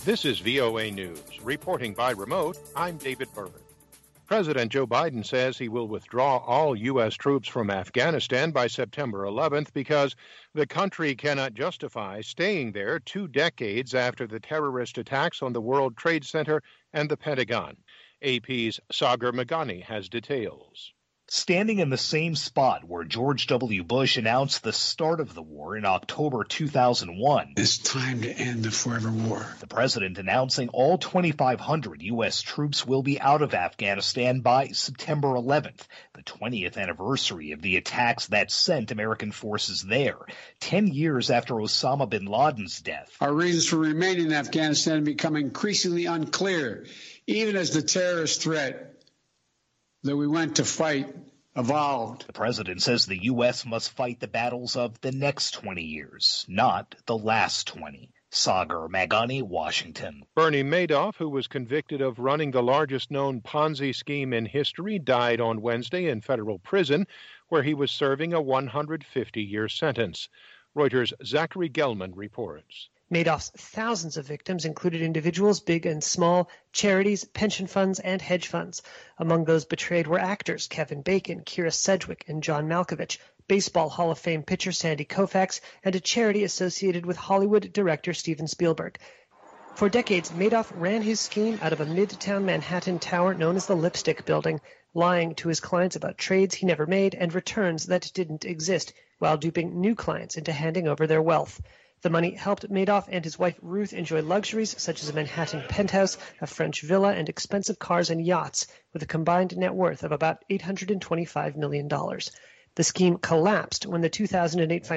This is VOA News. Reporting by remote, I'm David Byrne. President Joe Biden says he will withdraw all U.S. troops from Afghanistan by September 11th because the country cannot justify staying there 2 decades after the terrorist attacks on the World Trade Center and the Pentagon. AP's Sagar Meghani has details. Standing in the same spot where George W. Bush announced the start of the war in October 2001. It's time to end the forever war. The president announcing all 2,500 U.S. troops will be out of Afghanistan by September 11th, the 20th anniversary of the attacks that sent American forces there, 10 years after Osama bin Laden's death. Our reasons for remaining in Afghanistan become increasingly unclear, even as the terrorist threat that we went to fight evolved. The president says the U.S. must fight the battles of the next 20 years, not the last 20. Sagar Meghani, Washington. Bernie Madoff, who was convicted of running the largest known Ponzi scheme in history, died on Wednesday in federal prison, where he was serving a 150-year sentence. Reuters' Zachary Gelman reports. Madoff's thousands of victims included individuals, big and small, charities, pension funds, and hedge funds. Among those betrayed were actors Kevin Bacon, Kyra Sedgwick, and John Malkovich, Baseball Hall of Fame pitcher Sandy Koufax, and a charity associated with Hollywood director Steven Spielberg. For decades, Madoff ran his scheme out of a midtown Manhattan tower known as the Lipstick Building, lying to his clients about trades he never made and returns that didn't exist, while duping new clients into handing over their wealth. The money helped Madoff and his wife Ruth enjoy luxuries such as a Manhattan penthouse, a French villa, and expensive cars and yachts, with a combined net worth of about $825 million. The scheme collapsed when the 2008